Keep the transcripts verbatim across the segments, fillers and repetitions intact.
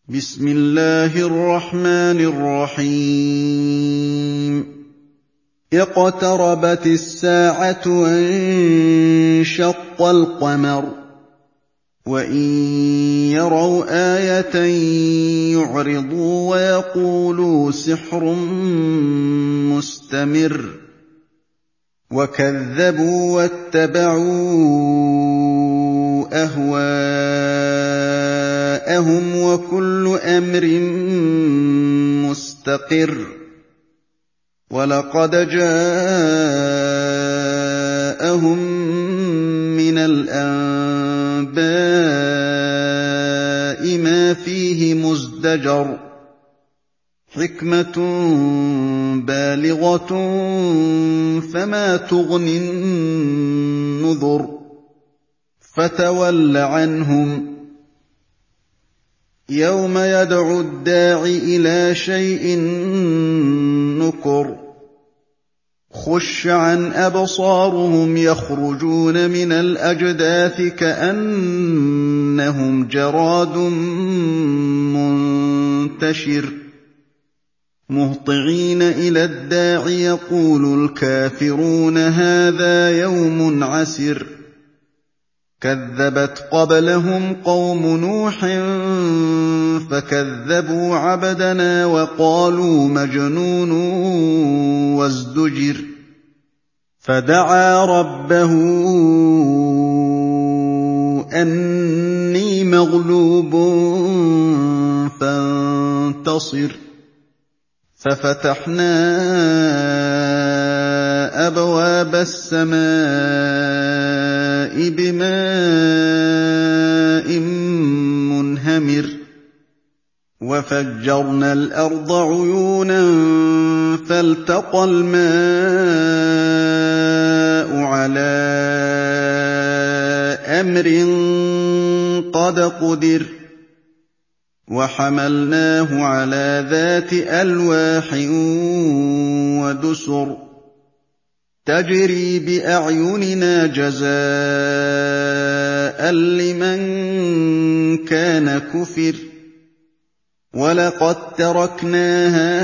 بسم الله الرحمن الرحيم اقتربت الساعة وانشق القمر وإن يروا آية يعرضوا ويقولوا سحر مستمر وكذبوا واتبعوا أهواءهم وكل أمر مستقر ولقد جاءهم من الأنباء ما فيه مزدجر حكمة بالغة فما تغني النذر فتول عنهم يوم يدعو الداع إلى شيء نكر خش عن أبصارهم يخرجون من الأجداث كأنهم جراد منتشر مهطعين إلى الداع يقول الكافرون هذا يوم عسر كذبت قبلهم قوم نوح فكذبوا عبدنا وقالوا مجنون وازدجر فدعا ربه أني مغلوب فانتصر ففتحنا أبواب السماء بماء منهمر وفجرنا الأرض عيونا فالتقى الماء على أمر قد قدر وحملناه على ذات ألواح ودسر تجري بأعيننا جزاء لمن كان كفر ولقد تركناها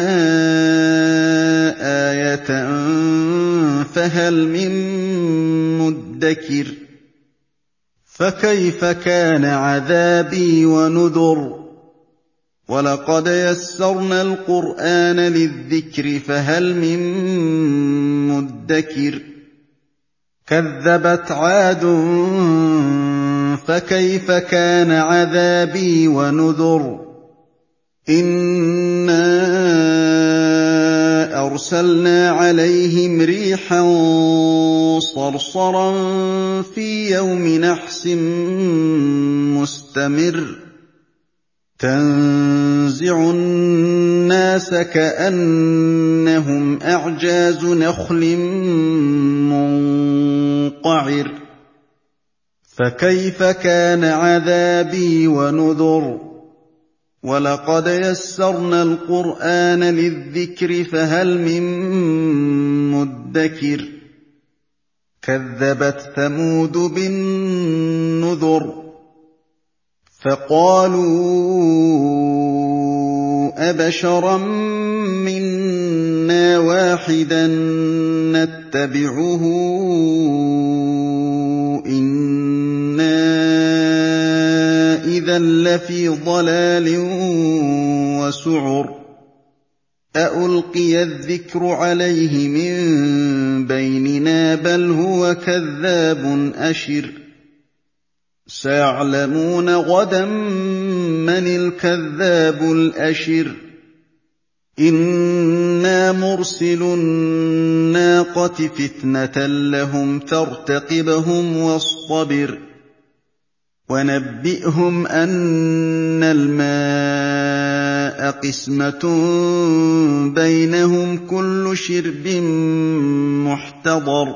آية فهل من مدكر فكيف كان عذابي ونذر ولقد يسرنا القرآن للذكر فهل من مدكر كذبت عاد فكيف كان عذابي ونذر إنا أرسلنا عليهم ريحا صرصرا في يوم نحس مستمر تنزع الناس كأنهم أعجاز نخل منقعر فكيف كان عذابي ونذر ولقد يسرنا القرآن للذكر فهل من مدكر كذبت ثمود بالنذر فقالوا أبشرا منا واحدا نتبعه إنا إذا لفي ضلال وسعر أألقي الذكر عليه من بيننا بل هو كذاب أشر سيعلمون غدا من الكذاب الأشر إنا مرسل الناقة فتنة لهم فارتقبهم واصطبر ونبئهم أن الماء قسمة بينهم كل شرب محتضر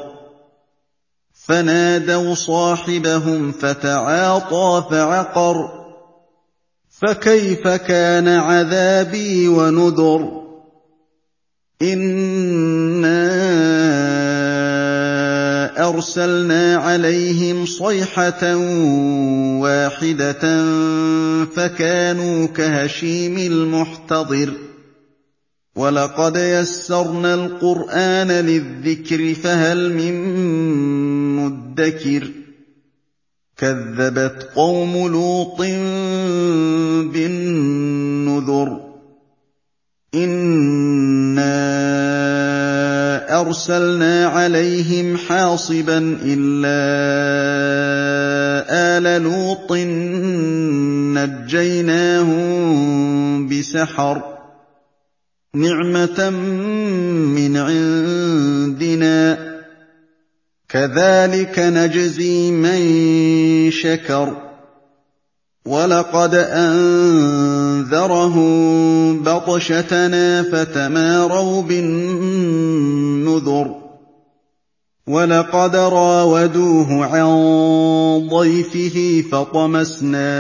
فنادوا صاحبهم فتعاطى فعقر فكيف كان عذابي ونذر إنا أَرْسَلْنَا عَلَيْهِمْ صَيْحَةً وَاحِدَةً فَكَانُوا كَهَشِيمِ الْمُحْتَظِرِ وَلَقَدْ يَسَّرْنَا الْقُرْآنَ لِلذِّكْرِ فَهَلْ مِن مُّدَّكِرٍ كَذَّبَتْ قَوْمُ لُوطٍ بِالنُّذُرِ إِنَّا أَرْسَلْنَا عَلَيْهِمْ حَاصِبًا إِلَّا آلَ لُوطٍ نَّجَّيْنَاهُم بِسَحَرٍ نِّعْمَةً مِّنْ عِندِنَا ۚ كَذَٰلِكَ نَجْزِي مَن شَكَرَ وَلَقَدْ أَنذَرَهُم بَطْشَتَنَا فَتَمَارَوْا بِالنُّذُرِ وَلَقَدْ رَاوَدُوهُ عَن ضَيْفِهِ فَطَمَسْنَا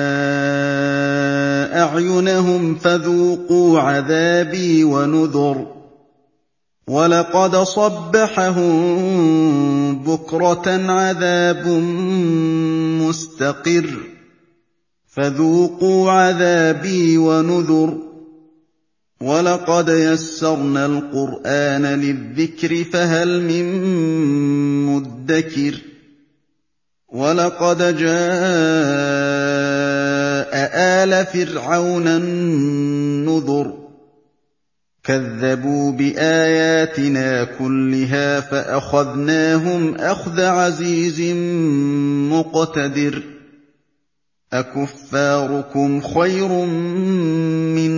أَعْيُنَهُمْ فَذُوقُوا عَذَابِي وَنُذُرِ وَلَقَدْ صَبَّحَهُم بُكْرَةً عَذَابٌ مُّسْتَقِرٌّ فَذُوقُوا عَذَابِي وَنُذُرِ وَلَقَدْ يَسَّرْنَا الْقُرْآنَ لِلذِّكْرِ فَهَلْ مِن مُّدَّكِرٍ وَلَقَدْ جَاءَ آلَ فِرْعَوْنَ النُّذُرُ كَذَّبُوا بِآيَاتِنَا كُلِّهَا فَأَخَذْنَاهُمْ أَخْذَ عَزِيزٍ مُّقْتَدِرٍ أَكُفَّارُكُمْ خَيْرٌ مِّنْ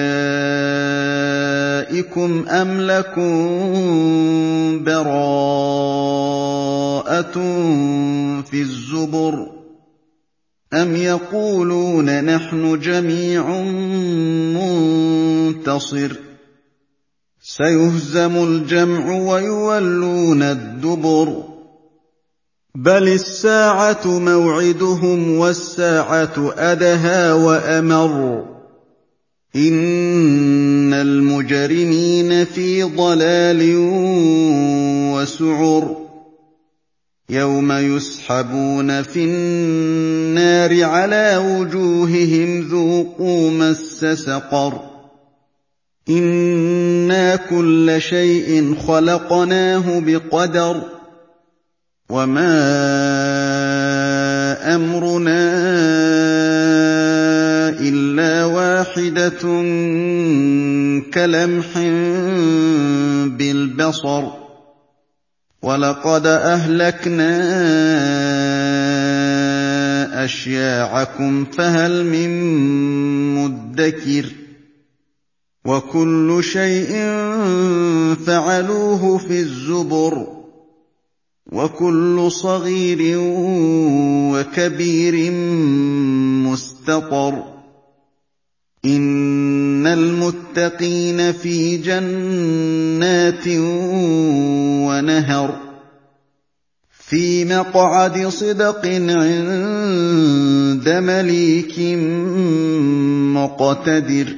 أُولَٰئِكُمْ أَمْ لَكُم بَرَاءَةٌ فِي الزُّبُرِ أَمْ يَقُولُونَ نَحْنُ جَمِيعٌ مُّنتَصِرٌ سَيُهْزَمُ الْجَمْعُ وَيُوَلُّونَ الدُّبُرَ بَلِ السَّاعَةُ مَوْعِدُهُمْ وَالسَّاعَةُ أَدْهَىٰ وَأَمَرُّ إِنَّ الْمُجْرِمِينَ فِي ضَلَالٍ وَسُعُرٍ يَوْمَ يُسْحَبُونَ فِي النَّارِ عَلَىٰ وُجُوهِهِمْ ذُوقُوا مَسَّ سَقَرَ إِنَّا كُلَّ شَيْءٍ خَلَقْنَاهُ بِقَدَرٍ وَمَا أَمْرُنَا إِلَّا وَاحِدَةٌ كَلَمْحٍ بِالْبَصَرِ وَلَقَدْ أَهْلَكْنَا أَشْيَاعَكُمْ فَهَلْ مِن مُّدَّكِرٍ وَكُلُّ شَيْءٍ فَعَلُوهُ فِي الزُّبُرِ وَكُلُّ صَغِيرٍ وَكَبِيرٍ مُّسْتَطَرٌ إِنَّ الْمُتَّقِينَ فِي جَنَّاتٍ وَنَهَرٍ فِي مَقْعَدِ صِدْقٍ عِندَ مَلِيكٍ مُّقْتَدِرٍ